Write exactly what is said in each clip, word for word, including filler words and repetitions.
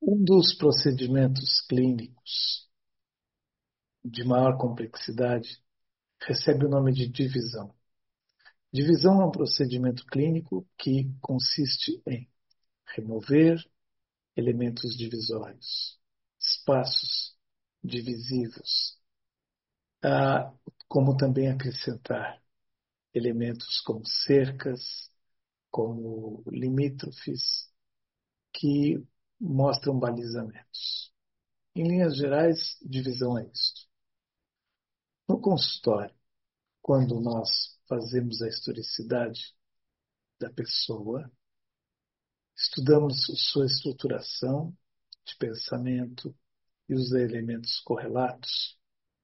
Um dos procedimentos clínicos de maior complexidade recebe o nome de divisão. Divisão é um procedimento clínico que consiste em remover elementos divisórios, espaços divisivos, ah, como também acrescentar elementos como cercas, como limítrofes, que mostram balizamentos. Em linhas gerais, divisão é isto. No consultório, quando nós fazemos a historicidade da pessoa, estudamos sua estruturação de pensamento e os elementos correlatos.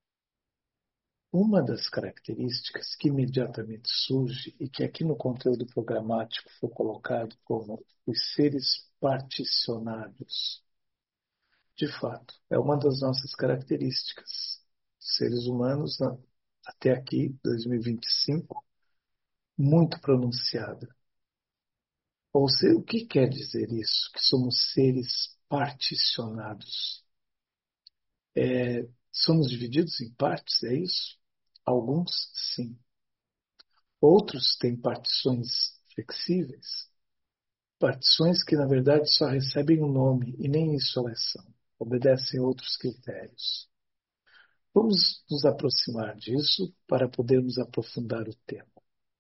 Uma das características que imediatamente surge e que aqui no conteúdo programático foi colocado como os seres particionados, de fato, é uma das nossas características. Seres humanos, até aqui, dois mil e vinte e cinco, muito pronunciada. Ou seja, o que quer dizer isso? Que somos seres particionados. É, somos divididos em partes, é isso? Alguns, sim. Outros têm partições flexíveis, partições que, na verdade, só recebem um nome e nem isso elas são. Obedecem a outros critérios. Vamos nos aproximar disso para podermos aprofundar o tema.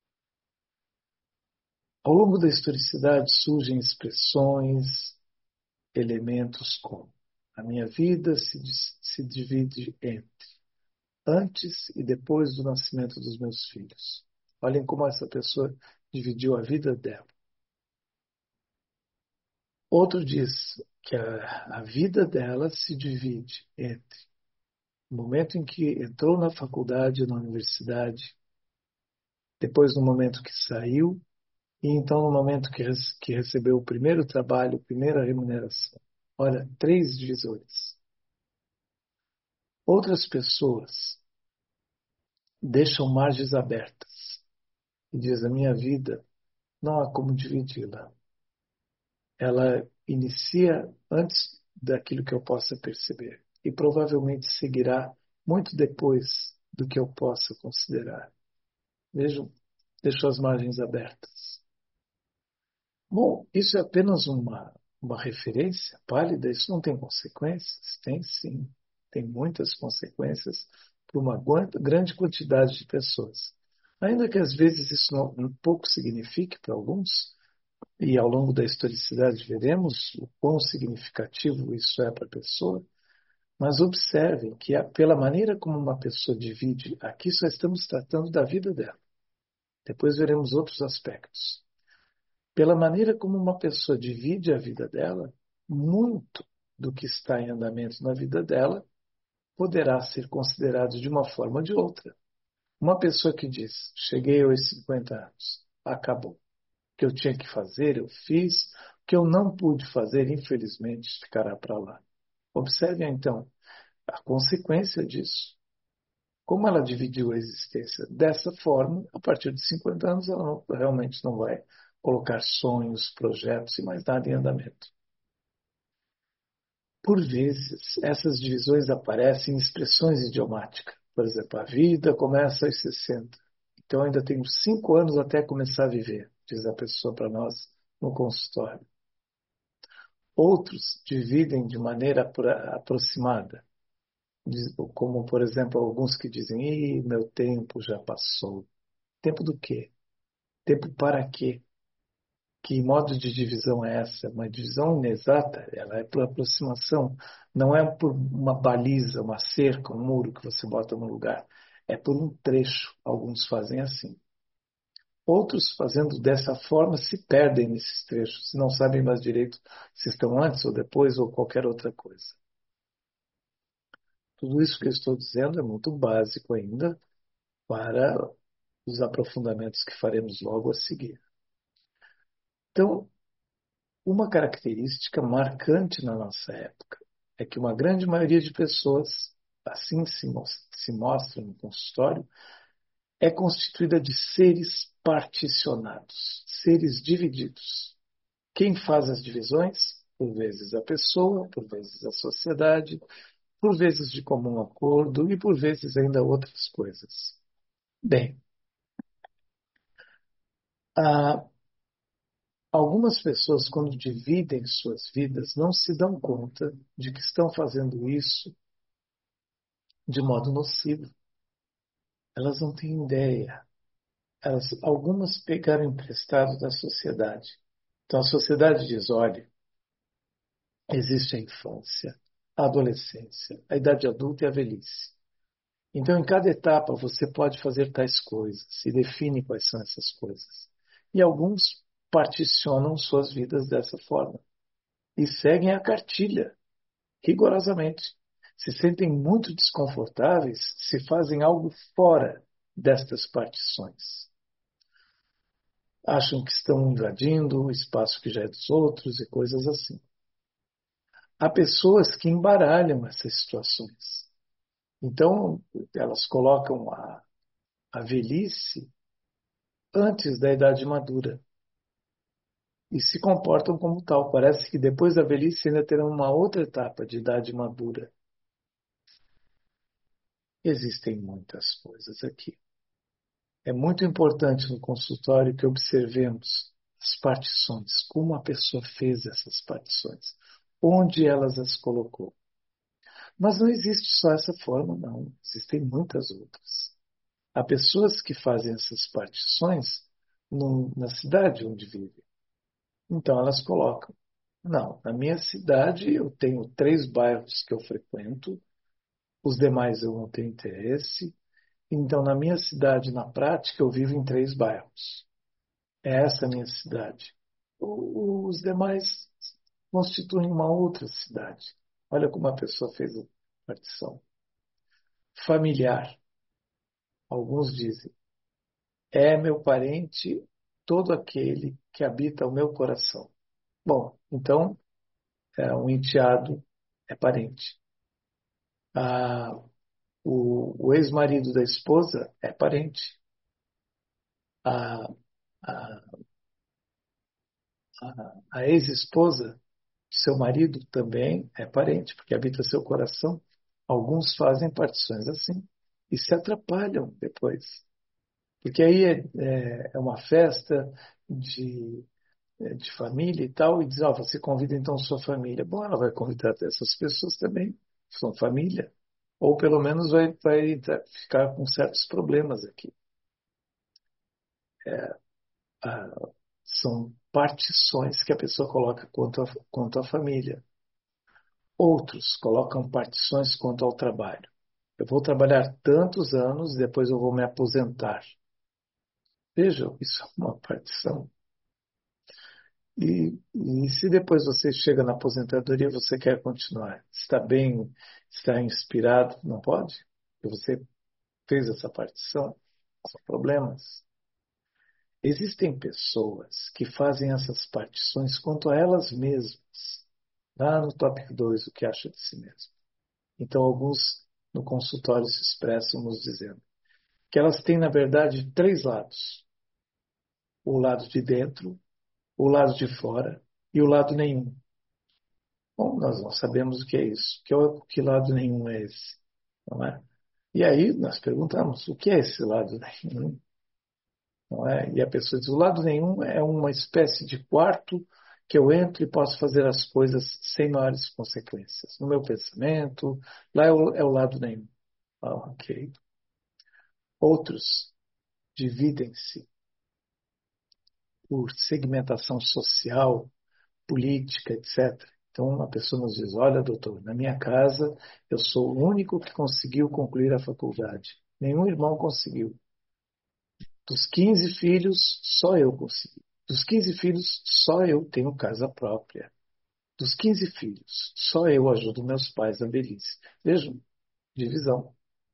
Ao longo da historicidade surgem expressões, elementos como a minha vida se, se divide entre antes e depois do nascimento dos meus filhos. Olhem como essa pessoa dividiu a vida dela. Outro diz que a, a vida dela se divide entre o momento em que entrou na faculdade, na universidade, depois no momento que saiu, e então no momento que, que recebeu o primeiro trabalho, a primeira remuneração. Olha, três divisores. Outras pessoas deixam margens abertas e dizem: a minha vida não há como dividi-la. Ela inicia antes daquilo que eu possa perceber e provavelmente seguirá muito depois do que eu possa considerar. Vejam, deixo as margens abertas. Bom, isso é apenas uma, uma referência pálida, isso não tem consequências? Tem sim, tem muitas consequências para uma grande quantidade de pessoas. Ainda que às vezes isso não, um pouco signifique para alguns, e ao longo da historicidade veremos o quão significativo isso é para a pessoa, mas observem que pela maneira como uma pessoa divide, aqui só estamos tratando da vida dela. Depois veremos outros aspectos. Pela maneira como uma pessoa divide a vida dela, muito do que está em andamento na vida dela poderá ser considerado de uma forma ou de outra. Uma pessoa que diz: cheguei aos cinquenta anos, acabou. O que eu tinha que fazer, eu fiz. O que eu não pude fazer, infelizmente, ficará para lá. Observem, então, a consequência disso. Como ela dividiu a existência dessa forma, a partir de cinquenta anos ela não, realmente não vai colocar sonhos, projetos e mais nada em andamento. Por vezes, essas divisões aparecem em expressões idiomáticas. Por exemplo, a vida começa aos sessenta. Então ainda tenho cinco anos até começar a viver, diz a pessoa para nós no consultório. Outros dividem de maneira aproximada, como, por exemplo, alguns que dizem: Ih, meu tempo já passou. Tempo do quê? Tempo para quê? Que modo de divisão é essa? Uma divisão inexata, ela é por aproximação, não é por uma baliza, uma cerca, um muro que você bota no lugar. É por um trecho. Alguns fazem assim. Outros, fazendo dessa forma, se perdem nesses trechos, não sabem mais direito se estão antes ou depois ou qualquer outra coisa. Tudo isso que eu estou dizendo é muito básico ainda para os aprofundamentos que faremos logo a seguir. Então, uma característica marcante na nossa época é que uma grande maioria de pessoas, assim se, se mostra no consultório, é constituída de seres particionados, seres divididos. Quem faz as divisões? por vezes a pessoa, por vezes a sociedade, por vezes de comum acordo e por vezes ainda outras coisas. Bem, há algumas pessoas, quando dividem suas vidas, não se dão conta de que estão fazendo isso de modo nocivo. Elas não têm ideia. Elas, algumas pegaram emprestado da sociedade. Então a sociedade diz: olha, existe a infância, a adolescência, a idade adulta e a velhice. Então, em cada etapa, você pode fazer tais coisas, se define quais são essas coisas. E alguns particionam suas vidas dessa forma e seguem a cartilha, rigorosamente. Se sentem muito desconfortáveis se fazem algo fora destas partições. Acham que estão invadindo o espaço que já é dos outros e coisas assim. Há pessoas que embaralham essas situações. Então, elas colocam a, a velhice antes da idade madura e se comportam como tal. Parece que depois da velhice ainda terão uma outra etapa de idade madura. Existem muitas coisas aqui. É muito importante no consultório que observemos as partições, como a pessoa fez essas partições, onde elas as colocou. Mas não existe só essa forma, não. Existem muitas outras. Há pessoas que fazem essas partições no, na cidade onde vivem. Então elas colocam: não, na minha cidade eu tenho três bairros que eu frequento, os demais eu não tenho interesse. Então, na minha cidade, na prática, eu vivo em três bairros. É essa a minha cidade. Os demais constituem uma outra cidade. Olha como a pessoa fez a partição. Familiar. Alguns dizem: é meu parente todo aquele que habita o meu coração. Bom, então, é, um enteado é parente. Ah, o, o ex-marido da esposa é parente. A, a, a, a ex-esposa seu marido também é parente, porque habita seu coração. Alguns fazem partições assim e se atrapalham depois. Porque aí é, é, é uma festa de, é, de família e tal, e diz: ó, você convida então sua família. Bom, ela vai convidar essas pessoas também, são família. Ou pelo menos vai, vai ficar com certos problemas aqui. Ah, são partições que a pessoa coloca quanto a, quanto à família. Outros colocam partições quanto ao trabalho. Eu vou trabalhar tantos anos, depois eu vou me aposentar. Vejam, isso é uma partição. E, e se depois você chega na aposentadoria, você quer continuar, está bem, está inspirado, não pode? Porque você fez essa partição, são problemas. Existem pessoas que fazem essas partições quanto a elas mesmas. Lá no tópico dois, o que acha de si mesmo. Então, alguns no consultório se expressam nos dizendo que elas têm, na verdade, três lados: o lado de dentro, o lado de fora e o lado nenhum. Bom, nós não sabemos o que é isso. Que, que lado nenhum é esse? Não é? E aí nós perguntamos: o que é esse lado nenhum? Não é? E a pessoa diz: o lado nenhum é uma espécie de quarto que eu entro e posso fazer as coisas sem maiores consequências. No meu pensamento, lá é o, é o lado nenhum. Ah, ok. Outros dividem-se por segmentação social, política, etcétera. Então, a pessoa nos diz: olha, doutor, na minha casa eu sou o único que conseguiu concluir a faculdade. Nenhum irmão conseguiu. Dos quinze filhos, só eu consegui. Dos quinze filhos, só eu tenho casa própria. Dos quinze filhos, só eu ajudo meus pais na velhice. Vejam, divisão.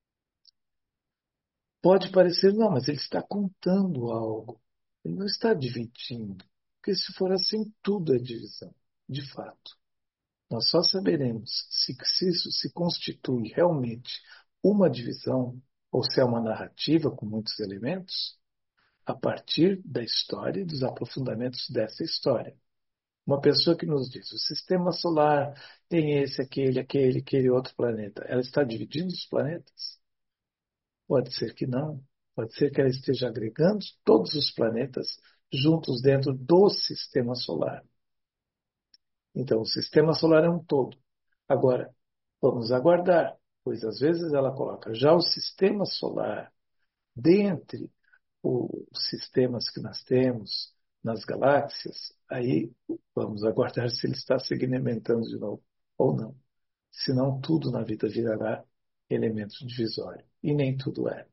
Pode parecer: não, mas ele está contando algo. Ele não está dividindo. Porque se for assim, tudo é divisão, de fato. Nós só saberemos se, se isso se constitui realmente uma divisão ou se é uma narrativa com muitos elementos a partir da história e dos aprofundamentos dessa história. Uma pessoa que nos diz, o sistema solar tem esse, aquele, aquele, aquele outro planeta. Ela está dividindo os planetas? Pode ser que não. Pode ser que ela esteja agregando todos os planetas juntos dentro do sistema solar. Então, o sistema solar é um todo. Agora, vamos aguardar, pois às vezes ela coloca já o sistema solar dentre os sistemas que nós temos nas galáxias, aí vamos aguardar se ele está segmentando de novo ou não. Senão, tudo na vida virará elemento divisório. E nem tudo é.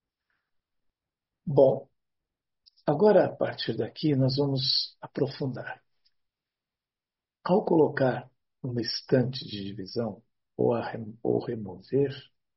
Bom, agora a partir daqui nós vamos aprofundar. Ao colocar uma estante de divisão ou, a, ou remover,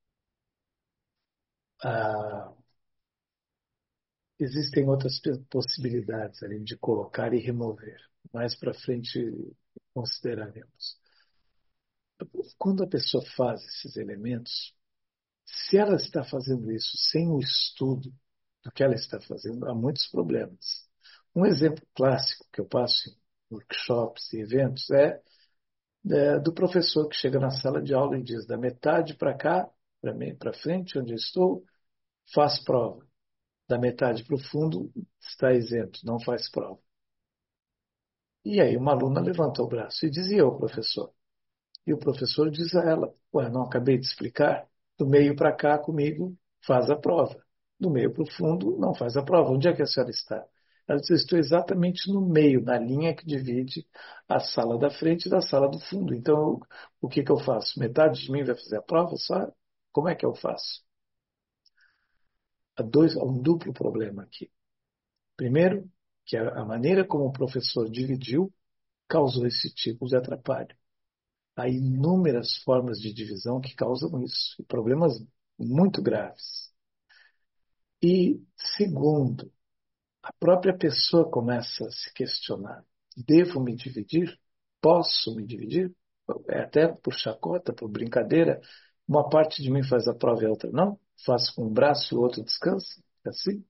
ah, existem outras possibilidades além de colocar e remover. Mais para frente consideraremos. Quando a pessoa faz esses elementos, se ela está fazendo isso sem o estudo do que ela está fazendo, há muitos problemas. Um exemplo clássico que eu passo em workshops e eventos é, é do professor que chega na sala de aula e diz: da metade para cá, para mim, para frente, onde eu estou, faz prova. Da metade para o fundo, está isento, não faz prova. E aí uma aluna levanta o braço e dizia ao professor. E o professor diz a ela: ué, não acabei de explicar? Do meio para cá, comigo, faz a prova. Do meio para o fundo, não faz a prova. Onde é que a senhora está? Ela diz: eu estou exatamente no meio, na linha que divide a sala da frente da sala do fundo. Então, o que, que eu faço? Metade de mim vai fazer a prova só? Como é que eu faço? Há, dois, há um duplo problema aqui. Primeiro, que a maneira como o professor dividiu causou esse tipo de atrapalho. Há inúmeras formas de divisão que causam isso, e problemas muito graves. E, segundo, a própria pessoa começa a se questionar: devo me dividir? Posso me dividir? É até por chacota, por brincadeira. Uma parte de mim faz a prova e a outra não? Faço com um braço e o outro descansa? É assim?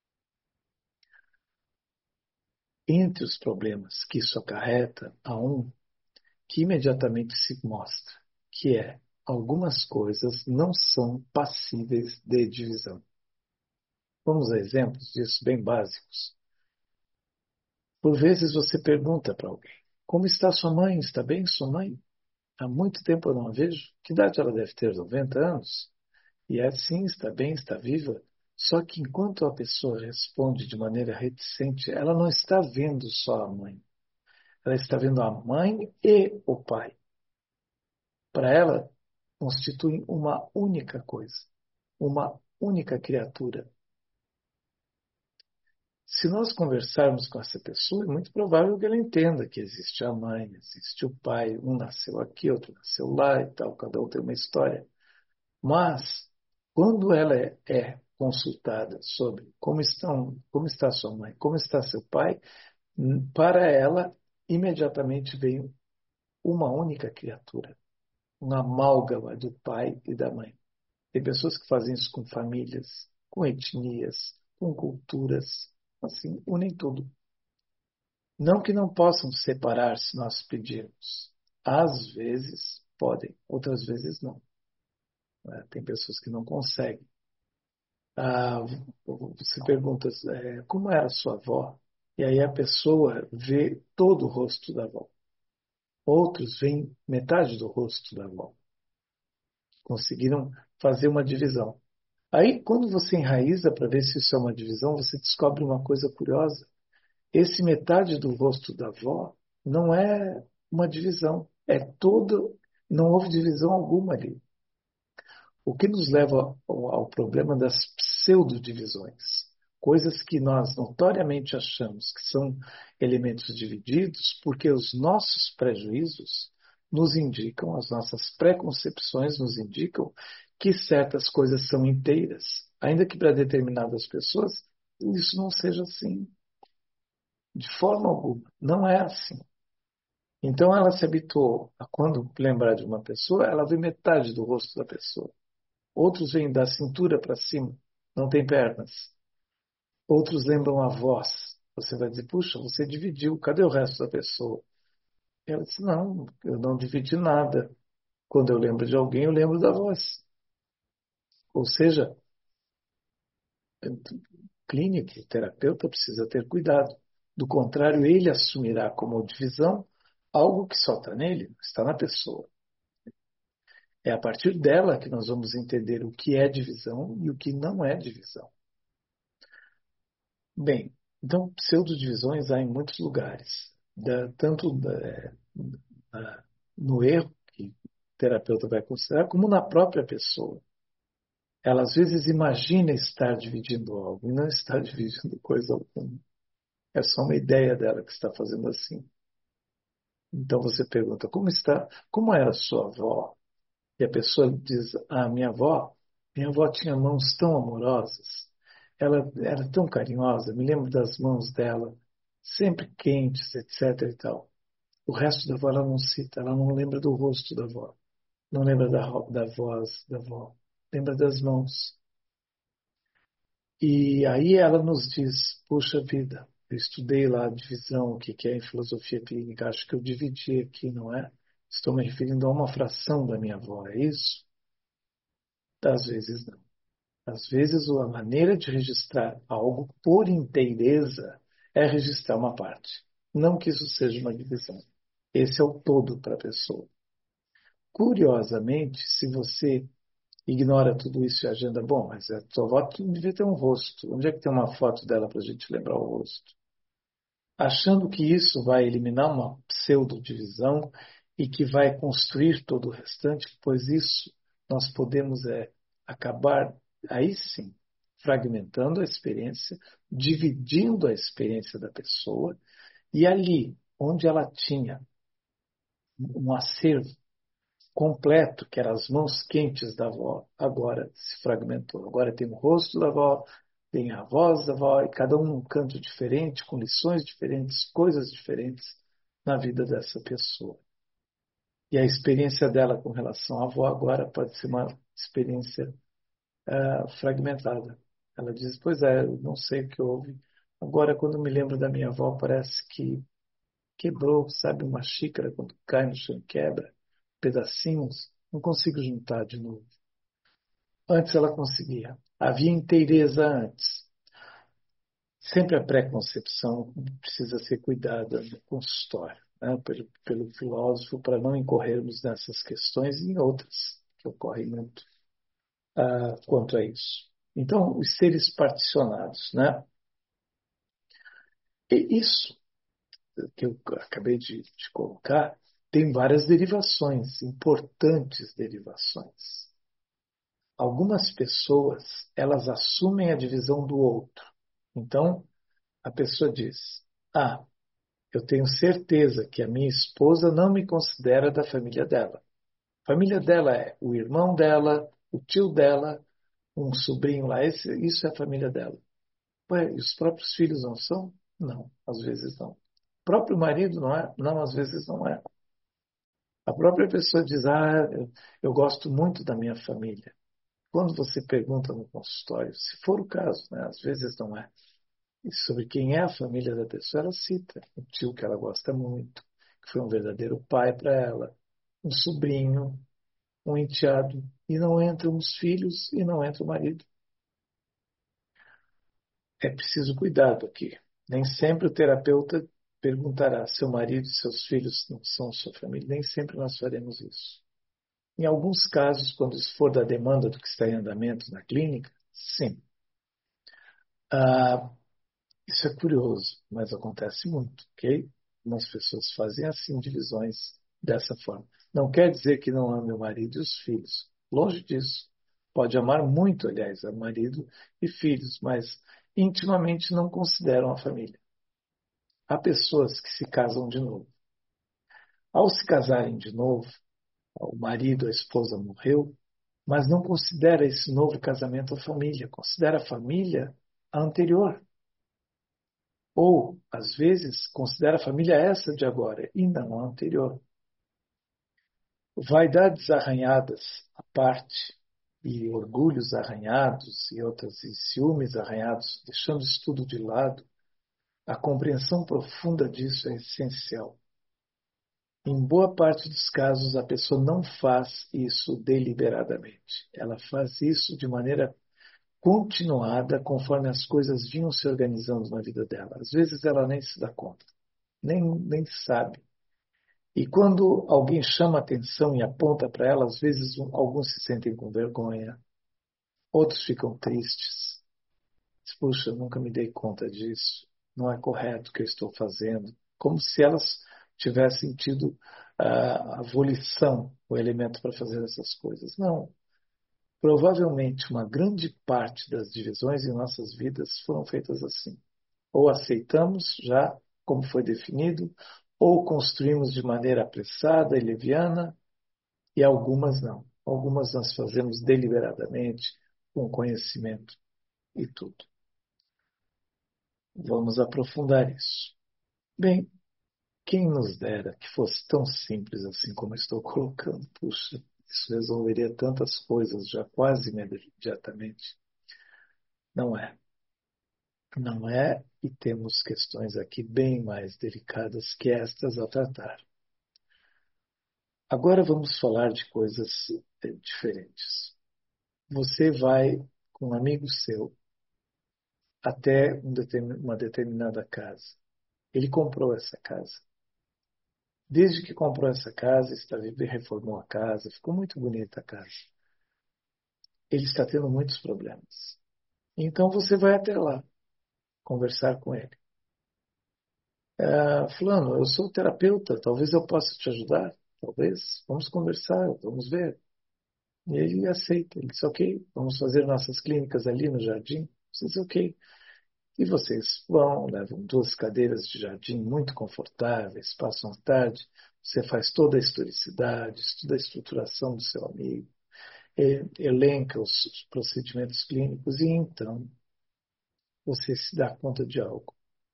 Entre os problemas que isso acarreta, há um que imediatamente se mostra, que é: algumas coisas não são passíveis de divisão. Vamos a exemplos disso bem básicos. Por vezes você pergunta para alguém: como está sua mãe? Está bem sua mãe? Há muito tempo eu não a vejo. Que idade ela deve ter? noventa anos? E é assim, está bem, está viva. Só que enquanto a pessoa responde de maneira reticente, ela não está vendo só a mãe. Ela está vendo a mãe e o pai. Para ela, constituem uma única coisa, uma única criatura. Se nós conversarmos com essa pessoa, é muito provável que ela entenda que existe a mãe, existe o pai, um nasceu aqui, outro nasceu lá e tal, cada um tem uma história. Mas, quando ela é, é consultada sobre como estão, como está sua mãe, como está seu pai, para ela, imediatamente vem uma única criatura, um amálgama do pai e da mãe. Tem pessoas que fazem isso com famílias, com etnias, com culturas, assim, unem tudo. Não que não possam separar se nós pedirmos. Às vezes podem, outras vezes não. Né? Tem pessoas que não conseguem. Ah, você pergunta, é, como era a sua avó? E aí a pessoa vê todo o rosto da avó. Outros veem metade do rosto da avó. Conseguiram fazer uma divisão. Aí, quando você enraiza para ver se isso é uma divisão, você descobre uma coisa curiosa. Esse metade do rosto da avó não é uma divisão. É todo. Não houve divisão alguma ali. O que nos leva ao, ao problema das pseudodivisões. Coisas que nós notoriamente achamos que são elementos divididos porque os nossos prejuízos nos indicam, as nossas preconcepções nos indicam que certas coisas são inteiras, ainda que para determinadas pessoas isso não seja assim. De forma alguma, não é assim. Então ela se habituou a, quando lembrar de uma pessoa, ela vê metade do rosto da pessoa. Outros vêm da cintura para cima, não tem pernas. Outros lembram a voz. Você vai dizer: puxa, você dividiu, cadê o resto da pessoa? Ela disse, não, eu não dividi nada. Quando eu lembro de alguém, eu lembro da voz. Ou seja, clínico, o terapeuta precisa ter cuidado. Do contrário, ele assumirá como divisão algo que só está nele, está na pessoa. É a partir dela que nós vamos entender o que é divisão e o que não é divisão. Bem, então, pseudodivisões há em muitos lugares. Da, tanto da, da, no erro, que o terapeuta vai considerar, como na própria pessoa. Ela às vezes imagina estar dividindo algo e não está dividindo coisa alguma. É só uma ideia dela que está fazendo assim. Então você pergunta, como está, como era a sua avó? E a pessoa diz, ah, minha avó, minha avó tinha mãos tão amorosas, ela era tão carinhosa, me lembro das mãos dela, sempre quentes, etc e tal. O resto da avó ela não cita, ela não lembra do rosto da avó, não lembra da, da voz da avó, lembra das mãos. E aí ela nos diz, puxa vida, eu estudei lá a divisão, o que que é em filosofia clínica, acho que eu dividi aqui, não é? Estou me referindo a uma fração da minha avó, é isso? Às vezes não. Às vezes a maneira de registrar algo por inteireza é registrar uma parte. Não que isso seja uma divisão. Esse é o todo para a pessoa. Curiosamente, se você ignora tudo isso e agenda, bom, mas a tua avó devia ter um rosto. Onde é que tem uma foto dela para a gente lembrar o rosto? Achando que isso vai eliminar uma pseudodivisão e que vai construir todo o restante, pois isso nós podemos é, acabar, aí sim, fragmentando a experiência, dividindo a experiência da pessoa, e ali, onde ela tinha um acervo completo, que eram as mãos quentes da avó, agora se fragmentou. Agora tem o rosto da avó, tem a voz da avó, e cada um num canto diferente, com lições diferentes, coisas diferentes na vida dessa pessoa. E a experiência dela com relação à avó agora pode ser uma experiência uh, fragmentada. Ela diz, pois é, eu não sei o que houve. Agora, quando me lembro da minha avó, parece que quebrou, sabe, uma xícara, quando cai no chão, quebra pedacinhos, não consigo juntar de novo. Antes ela conseguia. Havia inteireza antes. Sempre a pré-concepção precisa ser cuidada no consultório, né, pelo, pelo filósofo, para não incorrermos nessas questões e em outras que ocorrem muito ah, quanto a isso. Então, os seres particionados, né? E isso que eu acabei de, de colocar tem várias derivações, importantes derivações. Algumas pessoas, elas assumem a divisão do outro. Então, a pessoa diz, ah, eu tenho certeza que a minha esposa não me considera da família dela. A família dela é o irmão dela, o tio dela, um sobrinho lá, esse, isso é a família dela. Ué, e os próprios filhos não são? Não, às vezes não. O próprio marido não é? Não, às vezes não é. A própria pessoa diz, ah, eu, eu gosto muito da minha família. Quando você pergunta no consultório, se for o caso, né, às vezes não é, e sobre quem é a família da pessoa, ela cita um tio que ela gosta muito, que foi um verdadeiro pai para ela, um sobrinho, um enteado, e não entram os filhos e não entra o marido. É preciso cuidado aqui. Nem sempre o terapeuta perguntará: seu marido e seus filhos não são sua família? Nem sempre nós faremos isso. Em alguns casos, quando isso for da demanda do que está em andamento na clínica, sim. Ah, isso é curioso, mas acontece muito, ok? Algumas pessoas fazem assim divisões dessa forma. Não quer dizer que não ame o marido e os filhos. Longe disso. Pode amar muito, aliás, o marido e filhos, mas intimamente não consideram a família. Há pessoas que se casam de novo. Ao se casarem de novo, o marido, a esposa morreu, mas não considera esse novo casamento a família, considera a família a anterior. Ou, às vezes, considera a família essa de agora e não a anterior. Vaidades arranhadas à parte, e orgulhos arranhados, e outras e ciúmes arranhados, deixando isso tudo de lado, a compreensão profunda disso é essencial. Em boa parte dos casos, a pessoa não faz isso deliberadamente. Ela faz isso de maneira continuada, conforme as coisas vinham se organizando na vida dela. Às vezes ela nem se dá conta, nem, nem sabe. E quando alguém chama atenção e aponta para ela, às vezes um, alguns se sentem com vergonha, outros ficam tristes. Diz, puxa, eu nunca me dei conta disso. Não é correto o que eu estou fazendo. Como se elas tivessem tido ah, a volição, o elemento para fazer essas coisas. Não. Provavelmente uma grande parte das divisões em nossas vidas foram feitas assim. Ou aceitamos já como foi definido, ou construímos de maneira apressada e leviana, e algumas não. Algumas nós fazemos deliberadamente, com conhecimento e tudo. Vamos aprofundar isso. Bem, quem nos dera que fosse tão simples assim como estou colocando. Puxa, isso resolveria tantas coisas já quase imediatamente. Não é. Não é, e temos questões aqui bem mais delicadas que estas a tratar. Agora vamos falar de coisas eh, diferentes. Você vai com um amigo seu até um determin- uma determinada casa. Ele comprou essa casa. Desde que comprou essa casa, está vivendo, reformou a casa, ficou muito bonita a casa. Ele está tendo muitos problemas. Então você vai até lá conversar com ele. Ah, fulano, eu sou terapeuta, talvez eu possa te ajudar. Talvez. Vamos conversar, vamos ver. E ele aceita. Ele diz, ok, vamos fazer nossas clínicas ali no jardim. Diz, ok. E vocês vão, levam duas cadeiras de jardim muito confortáveis, passam a tarde, você faz toda a historicidade, estuda a estruturação do seu amigo, elenca os procedimentos clínicos e então você se dá conta de algo.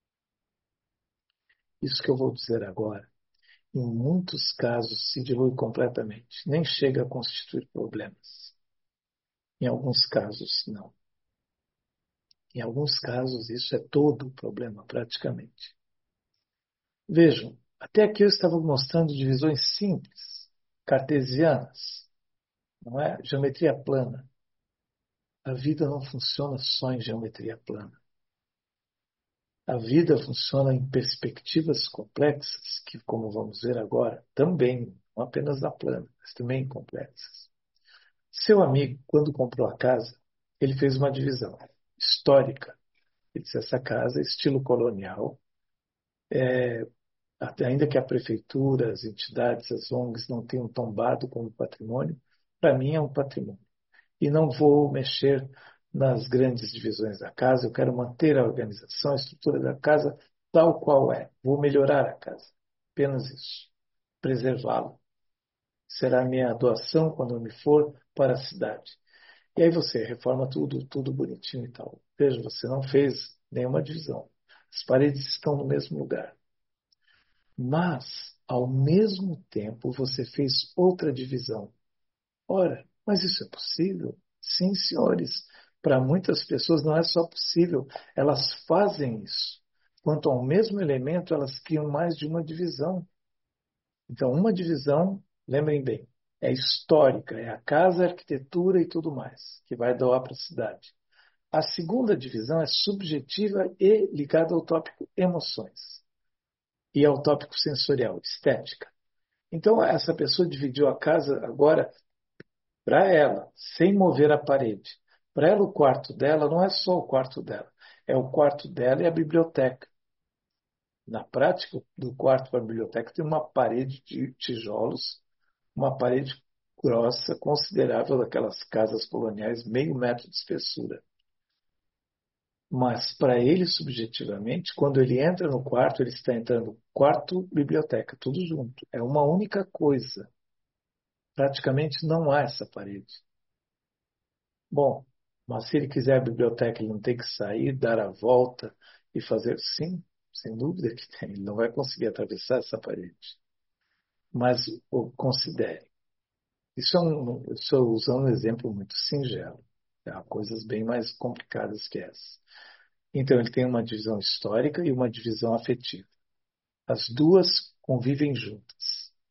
Isso que eu vou dizer agora, em muitos casos se dilui completamente, nem chega a constituir problemas. Em alguns casos, não. Em alguns casos, isso é todo o problema, praticamente. Vejam, até aqui eu estava mostrando divisões simples, cartesianas, não é? Geometria plana. A vida não funciona só em geometria plana. A vida funciona em perspectivas complexas, que, como vamos ver agora, também, não apenas na plana, mas também complexas. Seu amigo, quando comprou a casa, ele fez uma divisão histórica. Ele disse, essa casa é estilo colonial, até ainda que a prefeitura, as entidades, as O N Gs não tenham tombado como patrimônio, para mim é um patrimônio. E não vou mexer nas grandes divisões da casa, eu quero manter a organização, a estrutura da casa tal qual é. Vou melhorar a casa. Apenas isso. Preservá-la. Será a minha doação quando eu me for para a cidade. E aí você reforma tudo, tudo bonitinho e tal. Veja, você não fez nenhuma divisão. As paredes estão no mesmo lugar. Mas, ao mesmo tempo, você fez outra divisão. Ora, mas isso é possível? Sim, senhores. Para muitas pessoas não é só possível, elas fazem isso. Quanto ao mesmo elemento, elas criam mais de uma divisão. Então, uma divisão, lembrem bem, é histórica, é a casa, a arquitetura e tudo mais, que vai doar para a cidade. A segunda divisão é subjetiva e ligada ao tópico emoções e ao tópico sensorial, estética. Então, essa pessoa dividiu a casa agora para ela, sem mover a parede. Para ela, o quarto dela não é só o quarto dela, é o quarto dela e a biblioteca. Na prática, do quarto para a biblioteca tem uma parede de tijolos, uma parede grossa, considerável daquelas casas coloniais, meio metro de espessura. Mas para ele, subjetivamente, quando ele entra no quarto, ele está entrando quarto, biblioteca, tudo junto. É uma única coisa. Praticamente não há essa parede. Bom, mas se ele quiser a biblioteca, ele não tem que sair, dar a volta e fazer. Sim, sem dúvida que tem. Ele não vai conseguir atravessar essa parede. Mas o considere. Isso é um, estou usando um exemplo muito singelo. Há coisas bem mais complicadas que essa. Então, ele tem uma divisão histórica e uma divisão afetiva. As duas convivem juntas.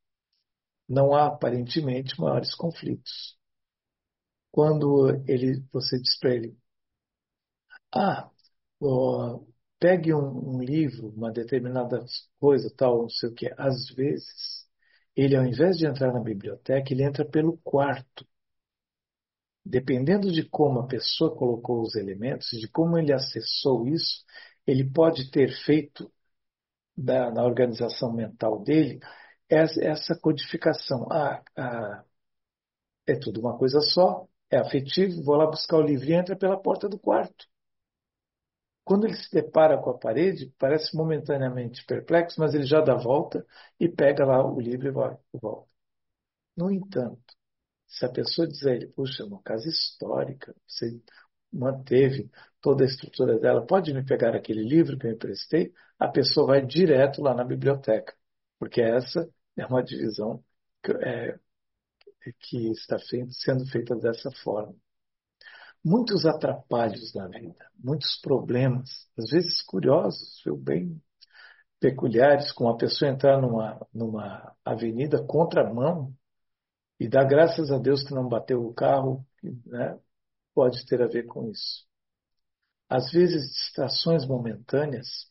não há aparentemente maiores conflitos. Quando ele, você diz para ele, ah, ó, pegue um, um livro, uma determinada coisa, tal, não sei o quê. Às vezes, ele, ao invés de entrar na biblioteca, ele entra pelo quarto. Dependendo de como a pessoa colocou os elementos, de como ele acessou isso, ele pode ter feito da, na organização mental dele essa, essa codificação. Ah, ah, é tudo uma coisa só, é afetivo, vou lá buscar o livro e entra pela porta do quarto. Quando ele se depara com a parede, parece momentaneamente perplexo, mas ele já dá a volta e pega lá o livro e vai, e volta. No entanto, se a pessoa diz a ele, puxa, é uma casa histórica, você manteve toda a estrutura dela, pode me pegar aquele livro que eu emprestei? A pessoa vai direto lá na biblioteca, porque essa é uma divisão que, é, que está feito, sendo feita dessa forma. Muitos atrapalhos na vida, muitos problemas, às vezes curiosos, viu, bem peculiares, como a pessoa entrar numa, numa avenida contramão e dar graças a Deus que não bateu o carro, né? Pode ter a ver com isso. Às vezes, distrações momentâneas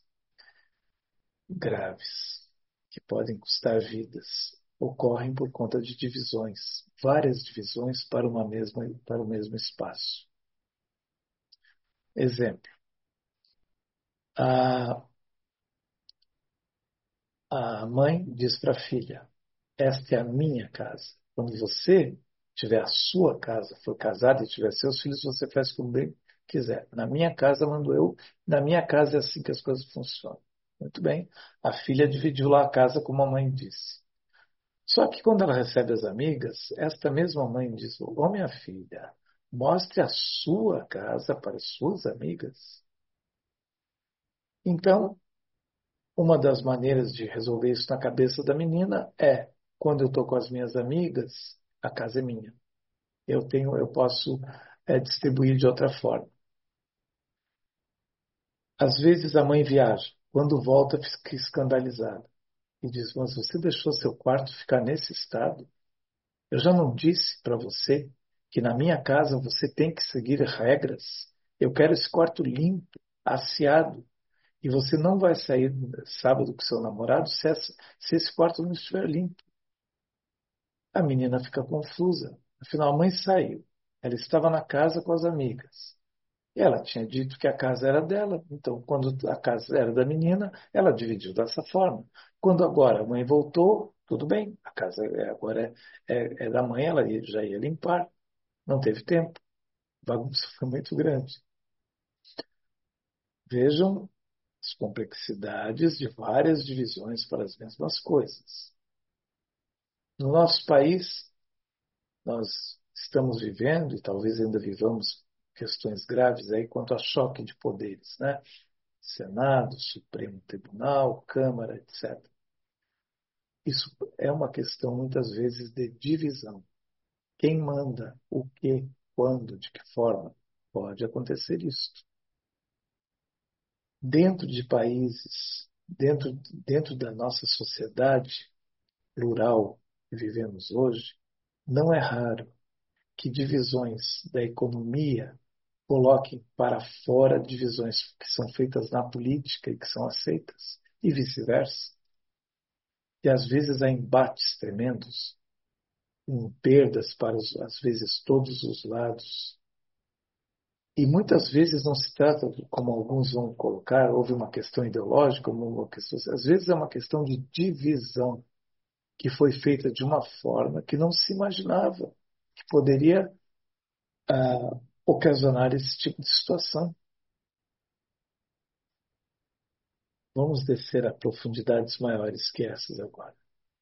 graves, que podem custar vidas, ocorrem por conta de divisões, várias divisões para, uma mesma, para o mesmo espaço. Exemplo, a, a mãe diz para a filha, esta é a minha casa. Quando você tiver a sua casa, for casado e tiver seus filhos, você faz como bem quiser. Na minha casa mando eu, na minha casa é assim que as coisas funcionam. Muito bem. A filha dividiu lá a casa como a mãe disse. Só que quando ela recebe as amigas, esta mesma mãe diz: Ô minha filha, mostre a sua casa para as suas amigas. Então, uma das maneiras de resolver isso na cabeça da menina é: quando eu estou com as minhas amigas, a casa é minha. Eu tenho, eu posso é, distribuir de outra forma. Às vezes a mãe viaja, quando volta fica escandalizada e diz: mas você deixou seu quarto ficar nesse estado? Eu já não disse para você que na minha casa você tem que seguir regras? Eu quero esse quarto limpo, asseado. E você não vai sair sábado com seu namorado se, essa, se esse quarto não estiver limpo. A menina fica confusa. Afinal, a mãe saiu. Ela estava na casa com as amigas. E ela tinha dito que a casa era dela. Então, quando a casa era da menina, ela dividiu dessa forma. Quando agora a mãe voltou, tudo bem. A casa é- agora é, é- é da mãe, ela ia- já ia limpar. Não teve tempo. A bagunça foi muito grande. Vejam as complexidades de várias divisões para as mesmas coisas. No nosso país, nós estamos vivendo, e talvez ainda vivamos questões graves aí quanto a choque de poderes, né? Senado, Supremo Tribunal, Câmara, etcétera. Isso é uma questão, muitas vezes, de divisão. Quem manda, o que, quando, de que forma, pode acontecer isso. Dentro de países, dentro, dentro da nossa sociedade plural que vivemos hoje, não é raro que divisões da economia coloquem para fora divisões que são feitas na política e que são aceitas, e vice-versa. E às vezes há embates tremendos, com perdas para, os, às vezes, todos os lados. E muitas vezes não se trata, como alguns vão colocar, houve uma questão ideológica, uma questão, às vezes é uma questão de divisão, que foi feita de uma forma que não se imaginava que poderia ah, ocasionar esse tipo de situação. Vamos descer a profundidades maiores que essas agora.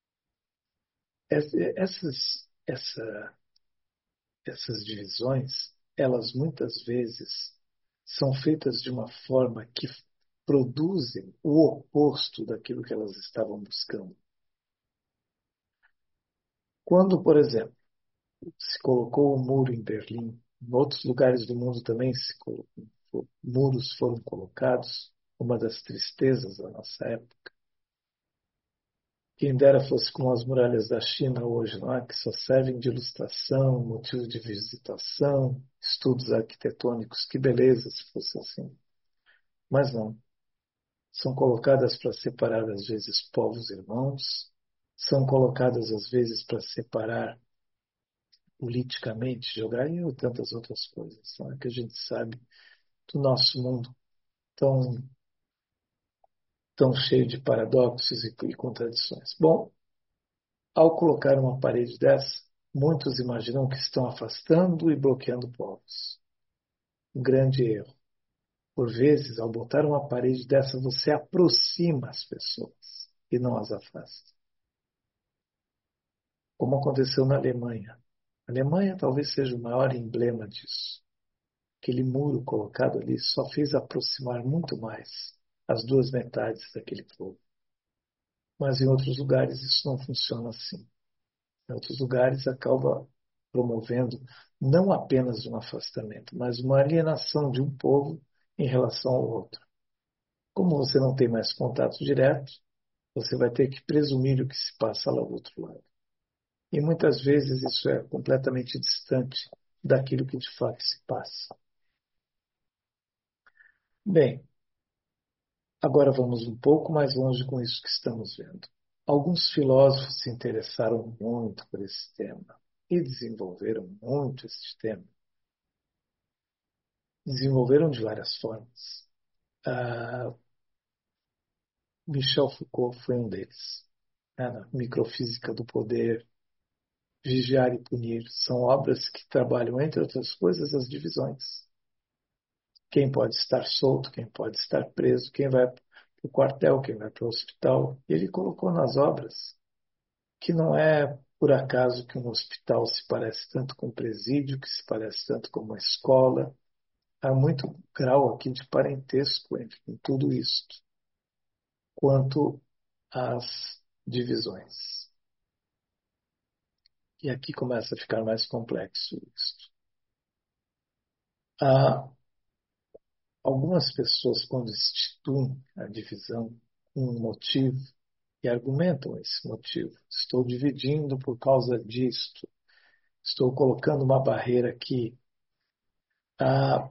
Essas, essa, essas divisões, elas muitas vezes são feitas de uma forma que produzem o oposto daquilo que elas estavam buscando. Quando, por exemplo, se colocou o muro em Berlim, em outros lugares do mundo também se colocou, muros foram colocados, uma das tristezas da nossa época, Quem dera fosse como as muralhas da China hoje, não é? Que só servem de ilustração, motivo de visitação, estudos arquitetônicos. Que beleza se fosse assim. Mas não. São colocadas para separar, às vezes, povos irmãos, são colocadas, às vezes, para separar politicamente, jogar e tantas outras coisas, não é? Que a gente sabe do nosso mundo tão, tão cheio de paradoxos e, e contradições. Bom, ao colocar uma parede dessa, muitos imaginam que estão afastando e bloqueando povos. Um grande erro. Por vezes, ao botar uma parede dessa, você aproxima as pessoas e não as afasta. Como aconteceu na Alemanha. A Alemanha talvez seja o maior emblema disso. Aquele muro colocado ali só fez aproximar muito mais as duas metades daquele povo. Mas em outros lugares isso não funciona assim. Em outros lugares acaba promovendo não apenas um afastamento, mas uma alienação de um povo em relação ao outro. Como você não tem mais contato direto, você vai ter que presumir o que se passa lá do outro lado. E muitas vezes isso é completamente distante daquilo que de fato se passa. Bem, agora vamos um pouco mais longe com isso que estamos vendo. Alguns filósofos se interessaram muito por esse tema e desenvolveram muito esse tema. Desenvolveram de várias formas. Ah, Michel Foucault foi um deles. Ah, Microfísica do Poder, Vigiar e Punir são obras que trabalham, entre outras coisas, as divisões. Quem pode estar solto, quem pode estar preso, quem vai para o quartel, quem vai para o hospital. E ele colocou nas obras que não é por acaso que um hospital se parece tanto com um presídio, que se parece tanto com uma escola. Há muito grau aqui de parentesco entre tudo isso, quanto às divisões. E aqui começa a ficar mais complexo isso. Há algumas pessoas, quando instituem a divisão com um motivo, e argumentam esse motivo. Estou dividindo por causa disto. Estou colocando uma barreira aqui. Ah,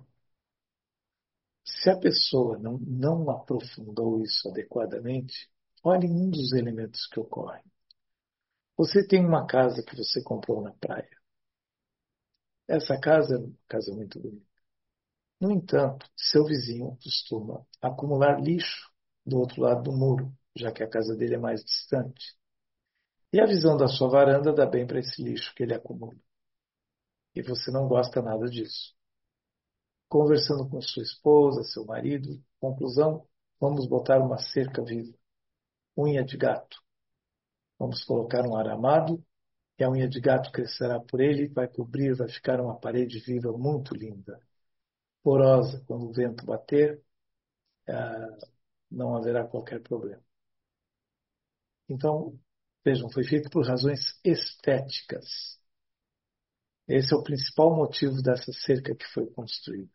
se a pessoa não, não aprofundou isso adequadamente, olhe um dos elementos que ocorrem. Você tem uma casa que você comprou na praia. Essa casa é uma casa muito bonita. No entanto, seu vizinho costuma acumular lixo do outro lado do muro, já que a casa dele é mais distante. E a visão da sua varanda dá bem para esse lixo que ele acumula. E você não gosta nada disso. Conversando com sua esposa, seu marido, conclusão, vamos botar uma cerca viva, unha de gato. Vamos colocar um aramado e a unha de gato crescerá por ele, vai cobrir, vai ficar uma parede viva muito linda. Porosa, quando o vento bater, ah, não haverá qualquer problema. Então, vejam, foi feito por razões estéticas. Esse é o principal motivo dessa cerca que foi construída.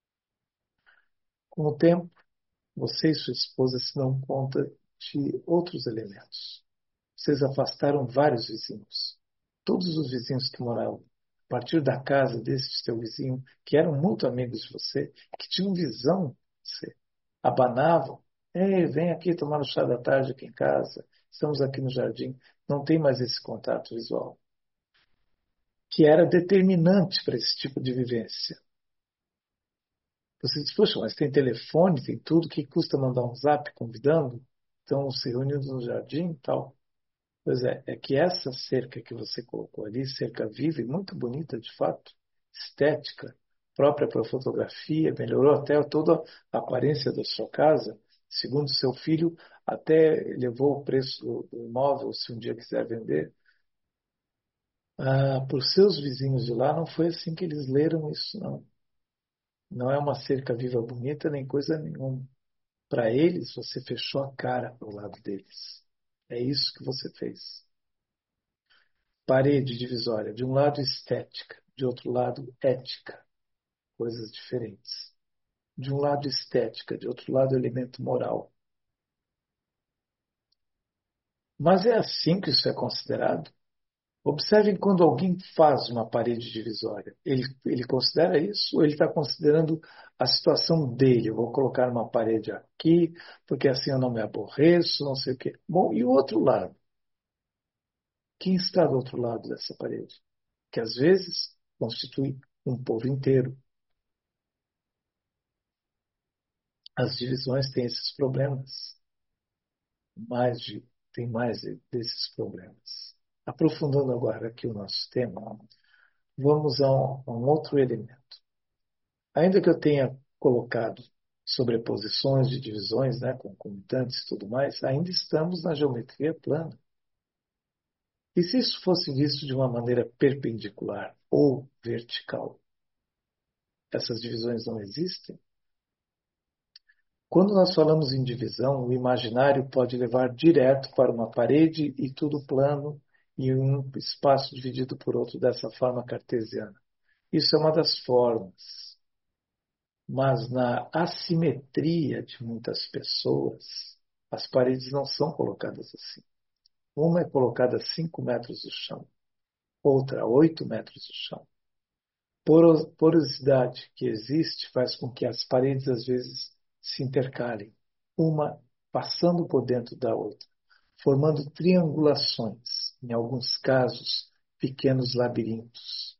Com o tempo, você e sua esposa se dão conta de outros elementos. Vocês afastaram vários vizinhos. Todos os vizinhos que moravam a partir da casa desse seu vizinho, que eram muito amigos de você, que tinham visão de você, abanavam. Ei, vem aqui tomar o chá da tarde aqui em casa. Estamos aqui no jardim. Não tem mais esse contato visual, que era determinante para esse tipo de vivência. Você diz, poxa, mas tem telefone, tem tudo, que custa mandar um zap convidando? Estão se reunindo no jardim e tal. Pois é, é que essa cerca que você colocou ali, cerca viva e muito bonita, de fato, estética, própria para a fotografia, melhorou até toda a aparência da sua casa. Segundo seu filho, até elevou o preço do, do imóvel, se um dia quiser vender. Ah, para os seus vizinhos de lá, não foi assim que eles leram isso, não. Não é uma cerca viva bonita, nem coisa nenhuma. Para eles, você fechou a cara para o lado deles. É isso que você fez. Parede divisória, de um lado estética, de outro lado ética, coisas diferentes. De um lado estética, de outro lado elemento moral. Mas é assim que isso é considerado. Observem quando alguém faz uma parede divisória. Ele, ele considera isso ou ele está considerando a situação dele? Eu vou colocar uma parede aqui, porque assim eu não me aborreço, não sei o quê. Bom, e o outro lado? Quem está do outro lado dessa parede? Que às vezes constitui um povo inteiro. As divisões têm esses problemas. Mais de, tem mais desses problemas. Aprofundando agora aqui o nosso tema, vamos a um, a um outro elemento. Ainda que eu tenha colocado sobreposições de divisões, né, concomitantes e tudo mais, ainda estamos na geometria plana. E se isso fosse visto de uma maneira perpendicular ou vertical? Essas divisões não existem? Quando nós falamos em divisão, o imaginário pode levar direto para uma parede e tudo plano e um espaço dividido por outro dessa forma cartesiana. Isso é uma das formas. Mas na assimetria de muitas pessoas, as paredes não são colocadas assim. Uma é colocada a cinco metros do chão, outra a oito metros do chão. A porosidade que existe faz com que as paredes às vezes se intercalem, uma passando por dentro da outra, formando triangulações, em alguns casos, pequenos labirintos.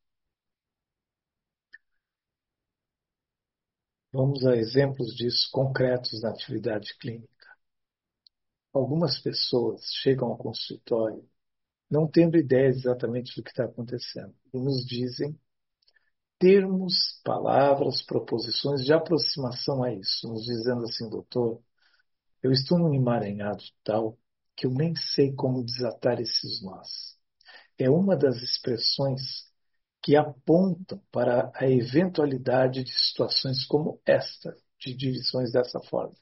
Vamos a exemplos disso concretos na atividade clínica. Algumas pessoas chegam ao consultório não tendo ideia exatamente do que está acontecendo e nos dizem termos, palavras, proposições de aproximação a isso, nos dizendo assim, doutor, eu estou num emaranhado tal que eu nem sei como desatar esses nós. É uma das expressões que apontam para a eventualidade de situações como esta, de divisões dessa forma.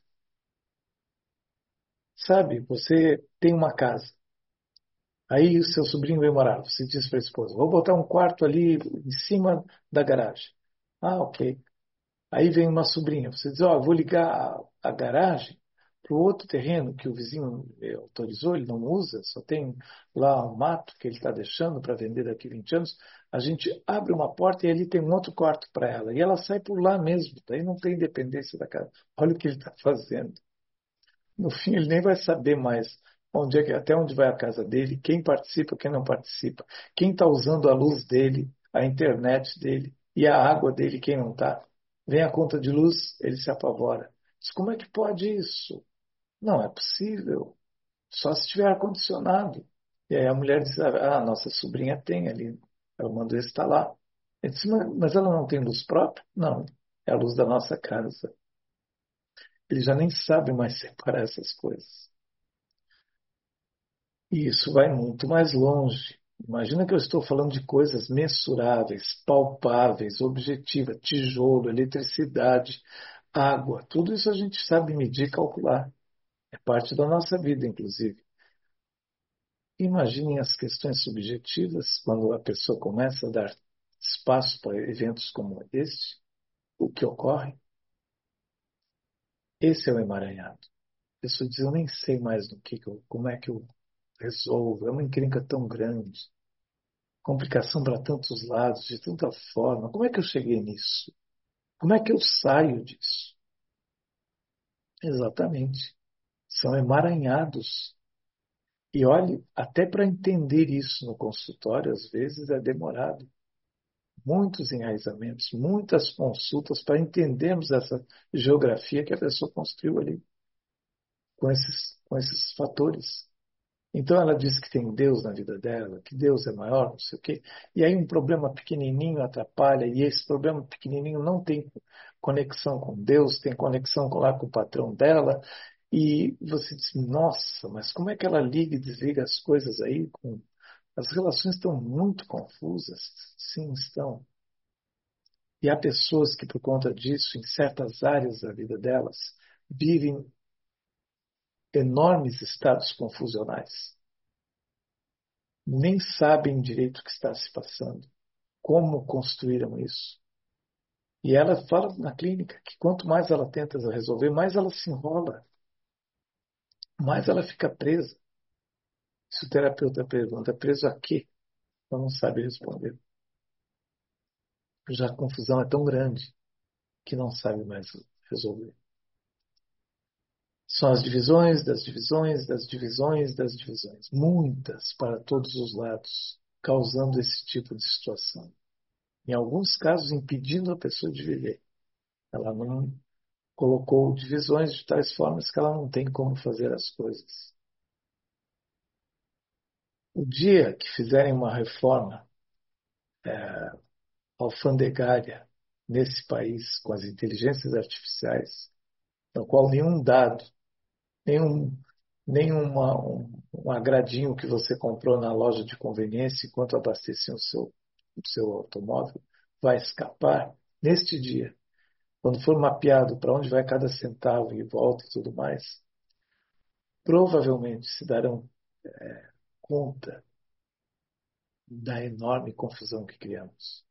Sabe, você tem uma casa. Aí o seu sobrinho vem morar. Você diz para a esposa: vou botar um quarto ali em cima da garagem. Ah, ok. Aí vem uma sobrinha. Você diz: ó, oh, vou ligar a, a garagem para o outro terreno que o vizinho eh, autorizou, ele não usa, só tem lá um mato que ele está deixando para vender daqui a vinte anos. A gente abre uma porta e ali tem um outro quarto para ela. E ela sai por lá mesmo. Daí não tem independência da casa. Olha o que ele está fazendo. No fim, ele nem vai saber mais onde é que, até onde vai a casa dele, quem participa, quem não participa, quem está usando a luz dele, a internet dele e a água dele, quem não está. Vem a conta de luz, ele se apavora. Diz, como é que pode isso? Não é possível. Só se tiver ar-condicionado. E aí a mulher diz, ah, a nossa sobrinha tem ali. Ela mandou instalar. Ele disse, mas ela não tem luz própria? Não, é a luz da nossa casa. Ele já nem sabe mais separar essas coisas. E isso vai muito mais longe. Imagina que eu estou falando de coisas mensuráveis, palpáveis, objetivas, tijolo, eletricidade, água. Tudo isso a gente sabe medir e calcular. É parte da nossa vida, inclusive. Imaginem as questões subjetivas quando a pessoa começa a dar espaço para eventos como este, o que ocorre. Esse é o emaranhado. A pessoa diz, eu nem sei mais do que, como é que eu resolvo. É uma encrenca tão grande. Complicação para tantos lados, de tanta forma. Como é que eu cheguei nisso? Como é que eu saio disso? Exatamente. São emaranhados. E olhe, até para entender isso no consultório, às vezes é demorado. Muitos enraizamentos, muitas consultas para entendermos essa geografia que a pessoa construiu ali, com esses, com esses fatores. Então ela diz que tem Deus na vida dela, que Deus é maior, não sei o quê. E aí um problema pequenininho atrapalha, e esse problema pequenininho não tem conexão com Deus, tem conexão com, lá com o patrão dela. E você diz, nossa, mas como é que ela liga e desliga as coisas aí? Com... As relações estão muito confusas. Sim, estão. E há pessoas que, por conta disso, em certas áreas da vida delas, vivem enormes estados confusionais. Nem sabem direito o que está se passando, como construíram isso. E ela fala na clínica que quanto mais ela tenta resolver, mais ela se enrola, mais ela fica presa. Se o terapeuta pergunta, preso a quê? Eu não sabe responder. Já a confusão é tão grande que não sabe mais resolver. São as divisões das divisões, das divisões, das divisões. Muitas para todos os lados, causando esse tipo de situação. Em alguns casos, impedindo a pessoa de viver. Ela não colocou divisões de tais formas que ela não tem como fazer as coisas. O dia que fizerem uma reforma é, alfandegária nesse país com as inteligências artificiais, no qual nenhum dado, nenhum, nenhuma, um, um agradinho que você comprou na loja de conveniência enquanto abastecia o seu, o seu automóvel vai escapar neste dia. Quando for mapeado para onde vai cada centavo e volta e tudo mais, provavelmente se darão conta da enorme confusão que criamos.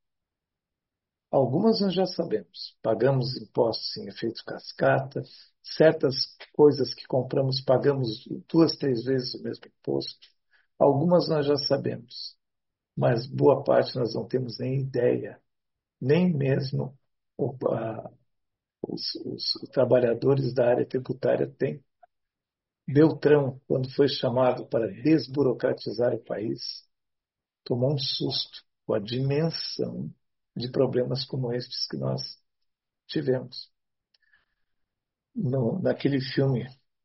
Algumas nós já sabemos. Pagamos impostos em efeito cascata, certas coisas que compramos pagamos duas, três vezes o mesmo imposto. Algumas nós já sabemos, mas boa parte nós não temos nem ideia, nem mesmo o, a, os, os trabalhadores da área tributária têm. Beltrão, quando foi chamado para desburocratizar o país, tomou um susto com a dimensão de problemas como estes que nós tivemos. No, naquele filme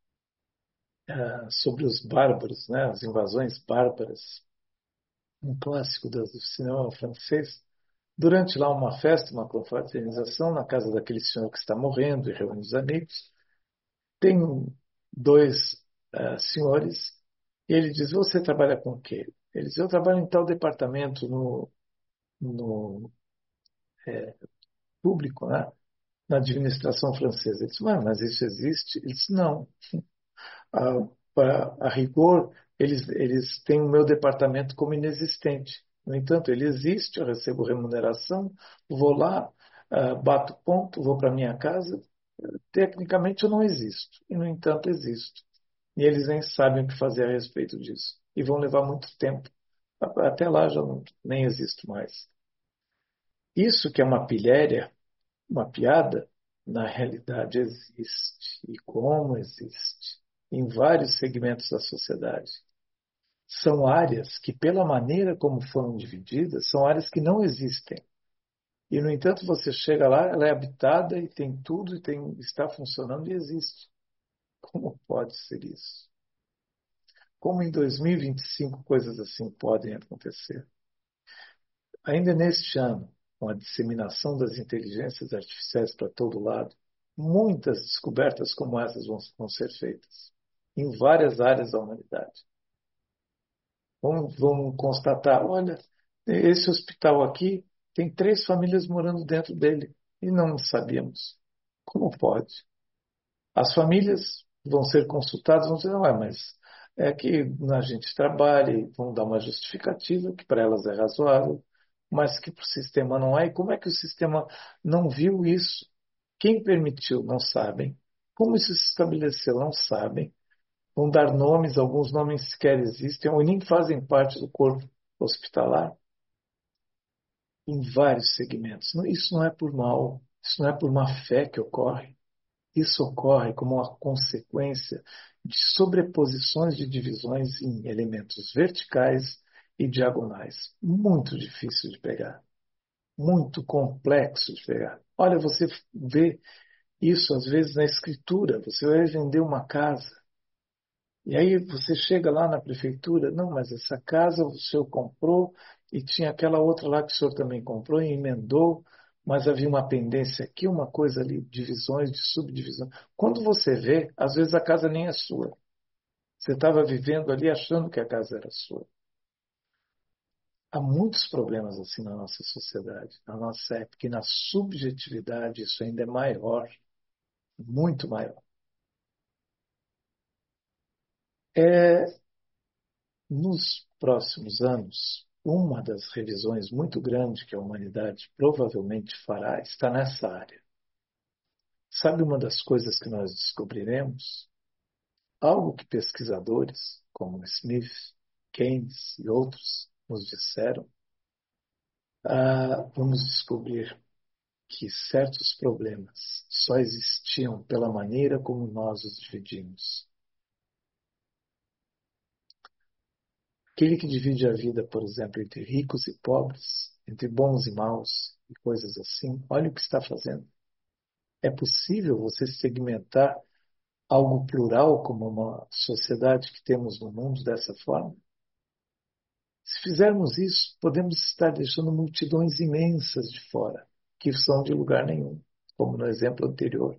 uh, sobre os bárbaros, né, as invasões bárbaras, um clássico do cinema francês, durante lá uma festa, uma confraternização na casa daquele senhor que está morrendo e reúne os amigos, tem dois uh, senhores e ele diz, você trabalha com o quê? Ele diz, eu trabalho em tal departamento no, no é, público, né? Na administração francesa. Ele disse, mas isso existe? Ele disse, não. A, a, a rigor, eles, eles têm o meu departamento como inexistente. No entanto, ele existe, eu recebo remuneração, vou lá, uh, bato ponto, vou para minha casa. Tecnicamente, eu não existo. E, no entanto, existo. E eles nem sabem o que fazer a respeito disso. E vão levar muito tempo. Até lá já não, nem existo mais. Isso que é uma pilhéria, uma piada, na realidade existe. E como existe? Em vários segmentos da sociedade. São áreas que, pela maneira como foram divididas, são áreas que não existem. E, no entanto, você chega lá, ela é habitada e tem tudo, e tem, está funcionando e existe. Como pode ser isso? Como em dois mil e vinte e cinco coisas assim podem acontecer? Ainda neste ano, com a disseminação das inteligências artificiais para todo lado, muitas descobertas como essas vão, vão ser feitas em várias áreas da humanidade. Vão, vão constatar, olha, esse hospital aqui tem três famílias morando dentro dele e não sabíamos. Como pode? As famílias vão ser consultadas, vão dizer, não é, mas é que a gente trabalha e vão dar uma justificativa que para elas é razoável, mas que para o sistema não é. E como é que o sistema não viu isso? Quem permitiu? Não sabem. Como isso se estabeleceu? Não sabem. Vão dar nomes, alguns nomes sequer existem, ou nem fazem parte do corpo hospitalar, em vários segmentos. Isso não é por mal, isso não é por má fé que ocorre. Isso ocorre como uma consequência de sobreposições de divisões em elementos verticais e diagonais. Muito difícil de pegar. Muito complexo de pegar. Olha, você vê isso às vezes na escritura. Você vai vender uma casa. E aí você chega lá na prefeitura, não, mas essa casa o senhor comprou e tinha aquela outra lá que o senhor também comprou e emendou, mas havia uma pendência aqui, uma coisa ali, divisões de subdivisão. Quando você vê, às vezes a casa nem é sua. Você estava vivendo ali achando que a casa era sua. Há muitos problemas assim na nossa sociedade, na nossa época, e na subjetividade isso ainda é maior, muito maior. É, Nos próximos anos, uma das revisões muito grande que a humanidade provavelmente fará está nessa área. Sabe uma das coisas que nós descobriremos? Algo que pesquisadores, como Smith Keynes e outros nos disseram, ah, vamos descobrir que certos problemas só existiam pela maneira como nós os dividimos. Aquele que divide a vida, por exemplo, entre ricos e pobres, entre bons e maus e coisas assim, olha o que está fazendo. É possível você segmentar algo plural como uma sociedade que temos no mundo dessa forma? Se fizermos isso, podemos estar deixando multidões imensas de fora, que são de lugar nenhum, como no exemplo anterior.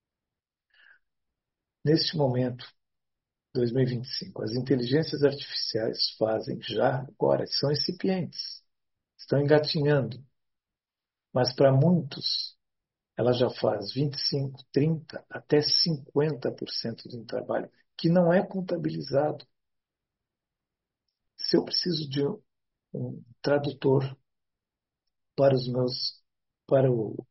Neste momento, dois mil e vinte e cinco, as inteligências artificiais fazem já agora, são incipientes, estão engatinhando, mas para muitos ela já faz vinte e cinco, trinta, até cinquenta por cento do trabalho, que não é contabilizado. Se eu preciso de um, um tradutor para os meus, para o,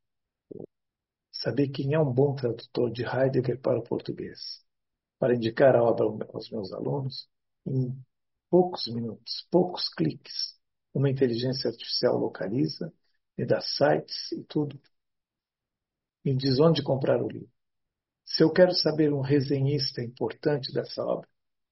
saber quem é um bom tradutor de Heidegger para o português, para indicar a obra aos meus alunos, em poucos minutos, poucos cliques, uma inteligência artificial localiza, me dá sites e tudo, me diz onde comprar o livro. Se eu quero saber um resenhista importante dessa obra,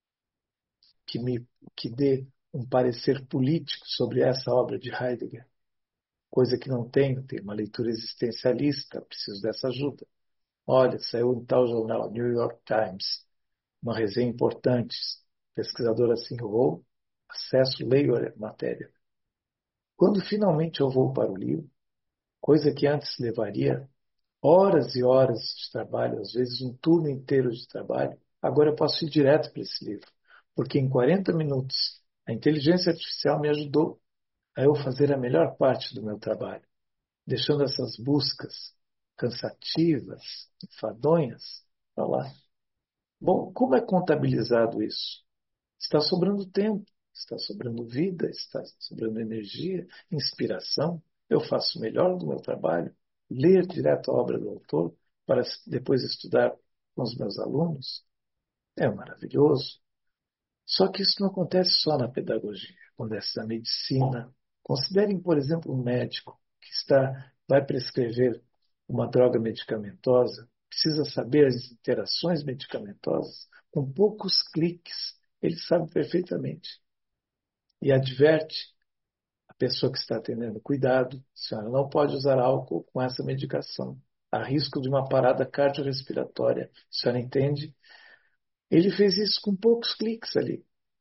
que me que dê um parecer político sobre essa obra de Heidegger, coisa que não tenho, tenho uma leitura existencialista, preciso dessa ajuda. Olha, saiu em tal jornal, New York Times, uma resenha importante, pesquisador assim, eu vou, acesso, leio a matéria. Quando finalmente eu vou para o livro, coisa que antes levaria horas e horas de trabalho, às vezes um turno inteiro de trabalho, agora eu posso ir direto para esse livro, porque em quarenta minutos a inteligência artificial me ajudou a eu fazer a melhor parte do meu trabalho, deixando essas buscas cansativas, enfadonhas, para lá. Bom, como é contabilizado isso? Está sobrando tempo, está sobrando vida, está sobrando energia, inspiração. Eu faço o melhor do meu trabalho, ler direto a obra do autor, para depois estudar com os meus alunos. É maravilhoso. Só que isso não acontece só na pedagogia, acontece na medicina. Considerem, por exemplo, um médico que está, vai prescrever uma droga medicamentosa, precisa saber as interações medicamentosas. Com poucos cliques, ele sabe perfeitamente. E adverte a pessoa que está atendendo: cuidado, a senhora não pode usar álcool com essa medicação. Há risco de uma parada cardiorrespiratória. A senhora entende? Ele fez isso com poucos cliques ali.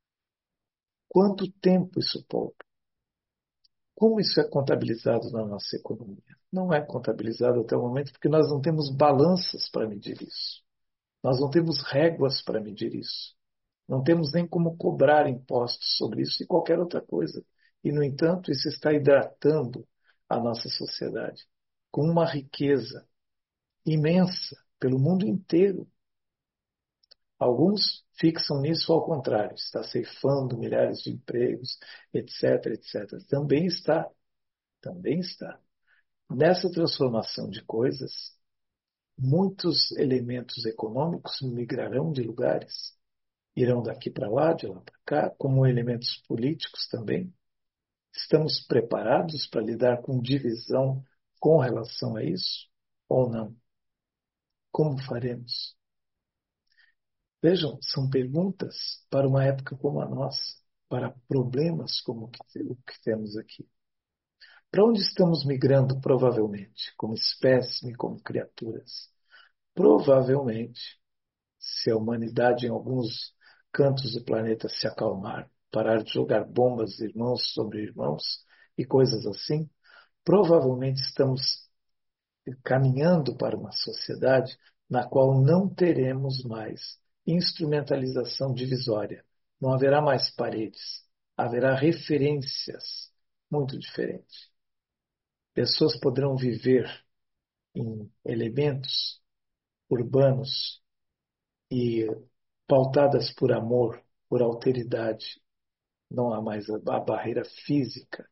Quanto tempo isso poupa? Como isso é contabilizado na nossa economia? Não é contabilizado até o momento porque nós não temos balanças para medir isso. Nós não temos réguas para medir isso. Não temos nem como cobrar impostos sobre isso e qualquer outra coisa. E, no entanto, isso está hidratando a nossa sociedade com uma riqueza imensa pelo mundo inteiro. Alguns fixam nisso ao contrário, está ceifando milhares de empregos, etc, etcétera. Também está, também está. Nessa transformação de coisas, muitos elementos econômicos migrarão de lugares, irão daqui para lá, de lá para cá, como elementos políticos também. Estamos preparados para lidar com divisão com relação a isso ou não? Como faremos? Vejam, são perguntas para uma época como a nossa, para problemas como o que temos aqui. Para onde estamos migrando, provavelmente, como espécime, como criaturas? Provavelmente, se a humanidade em alguns cantos do planeta se acalmar, parar de jogar bombas de irmãos sobre irmãos e coisas assim, provavelmente estamos caminhando para uma sociedade na qual não teremos mais instrumentalização divisória. Não haverá mais paredes, haverá referências muito diferentes. Pessoas poderão viver em elementos urbanos e pautadas por amor, por alteridade. Não há mais a, a barreira física,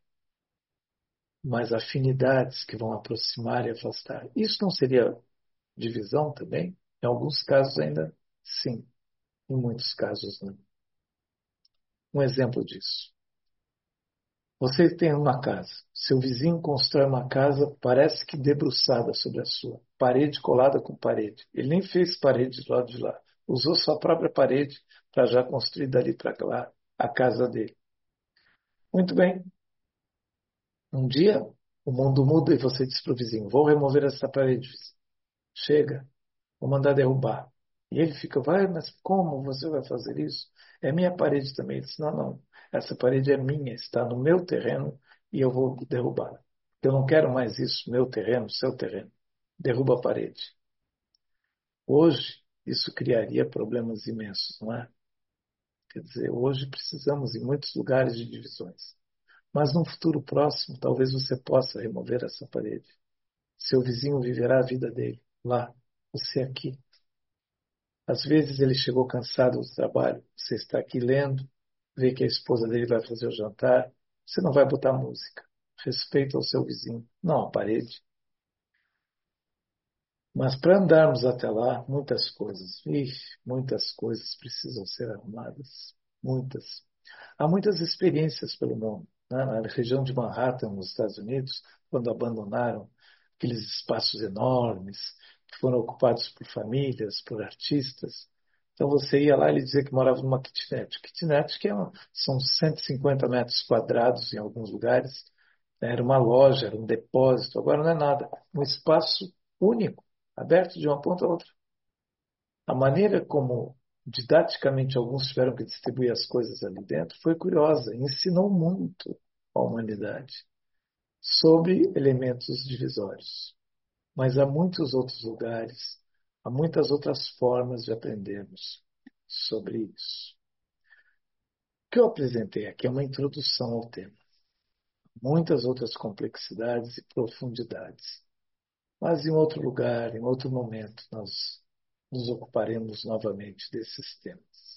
mas afinidades que vão aproximar e afastar. Isso não seria divisão também? Em alguns casos ainda sim, em muitos casos não. um exemplo disso. Você tem uma casa. Seu vizinho constrói uma casa, parece que debruçada sobre a sua. Parede colada com parede. Ele nem fez parede do lado de lá. Usou sua própria parede para já construir dali para lá a casa dele. Muito bem. Um dia, o mundo muda e você diz para o vizinho, vou remover essa parede. Chega, vou mandar derrubar. E ele fica, vai, mas como você vai fazer isso? É minha parede também. Ele diz, não, não, essa parede é minha, está no meu terreno e eu vou derrubar. Eu não quero mais isso, meu terreno, seu terreno. Derruba a parede. Hoje, isso criaria problemas imensos, não é? Quer dizer, hoje precisamos em muitos lugares de divisões. Mas num futuro próximo, talvez você possa remover essa parede. Seu vizinho viverá a vida dele lá, você aqui. Às vezes ele chegou cansado do trabalho, você está aqui lendo, vê que a esposa dele vai fazer o jantar, você não vai botar música. Respeita o seu vizinho, não a parede. Mas para andarmos até lá, muitas coisas, ixi, muitas coisas precisam ser arrumadas. Muitas. Há muitas experiências pelo mundo. Né? Na região de Manhattan, nos Estados Unidos, quando abandonaram aqueles espaços enormes que foram ocupados por famílias, por artistas. Então você ia lá e ele dizia que morava numa kitnet. Kitnet que é uma, são cento e cinquenta metros quadrados em alguns lugares. Né? Era uma loja, era um depósito. Agora não é nada. Um espaço único, aberto de uma ponta a outra. A maneira como didaticamente alguns tiveram que distribuir as coisas ali dentro foi curiosa, ensinou muito à humanidade sobre elementos divisórios. Mas há muitos outros lugares, há muitas outras formas de aprendermos sobre isso. O que eu apresentei aqui é uma introdução ao tema. Muitas outras complexidades e profundidades. Mas em outro lugar, em outro momento, nós nos ocuparemos novamente desses temas.